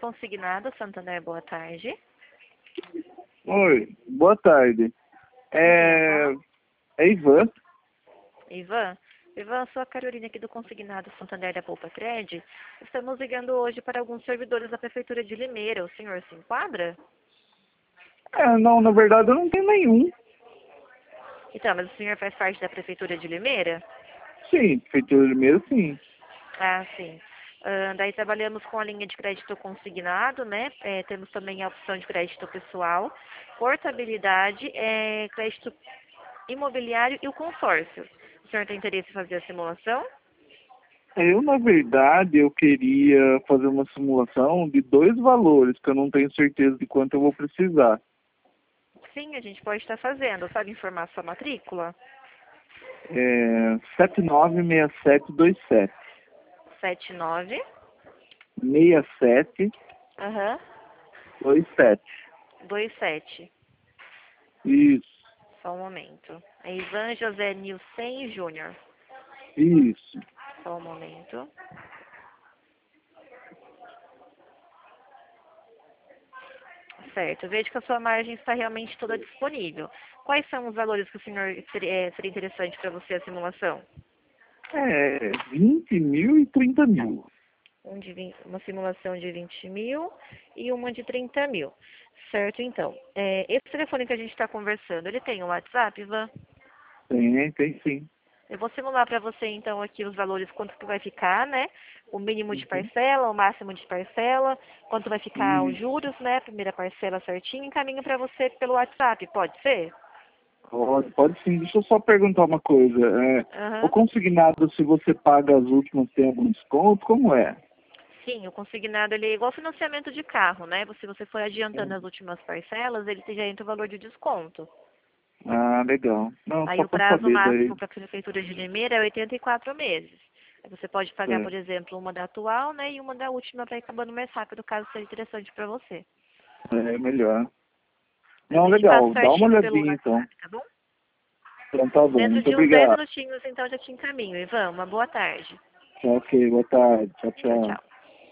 Consignado, Santander, boa tarde. Oi, boa tarde. É Ivan. Ivan, sou a Carolina aqui do Consignado Santander da Poupa Cred. Estamos ligando hoje para alguns servidores da Prefeitura de Limeira. O senhor se enquadra? Não, na verdade eu não tenho nenhum. Então, mas o senhor faz parte da Prefeitura de Limeira? Sim, Prefeitura de Limeira, sim. Ah, sim. Daí trabalhamos com a linha de crédito consignado, né? Temos também a opção de crédito pessoal, portabilidade, crédito imobiliário e o consórcio. O senhor tem interesse em fazer a simulação? Na verdade, eu queria fazer uma simulação de dois valores, que eu não tenho certeza de quanto eu vou precisar. Sim, a gente pode estar fazendo. Sabe informar sua matrícula? 796727. 79. 6727. Aham. 27. Isso, Só um momento. É Ivan José Nilsen Júnior. isso. Só um momento. Certo. Vejo que a sua margem está realmente toda disponível. Quais são os valores que o senhor seria interessante para você a simulação? 20 mil e 30 mil. Uma simulação de 20 mil e uma de 30 mil. Certo, então. Esse telefone que a gente está conversando, ele tem um WhatsApp, Ivan? Tem sim. Eu vou simular para você, então, aqui os valores, quanto que vai ficar, né? O mínimo de Uhum. parcela, o máximo de parcela, quanto vai ficar os Isso. juros, né? Primeira parcela certinho, encaminho para você pelo WhatsApp, pode ser? Pode sim. Deixa eu só perguntar uma coisa. O Aham. consignado, se você paga as últimas, tem algum desconto? Como é? Sim, o consignado, ele é igual financiamento de carro, né? Se você for adiantando as últimas parcelas, ele já entra o valor de desconto. Ah, legal. Não, Aí só o para prazo saber daí. máximo para a Prefeitura de Limeira é 84 meses. Aí você pode pagar, É, por exemplo, uma da atual, né? E uma da última para ir acabando mais rápido, caso seja interessante para você. é melhor. Mas Não, eu te passo legal. Dá uma certinho pelo olhadinha então. WhatsApp, tá bom? Então tá bom. Dentro Muito de uns 10 obrigado. minutinhos, então, já te encaminho. Ivan, uma boa tarde. Ok, boa tarde. Tchau, Tchau, tchau. tchau.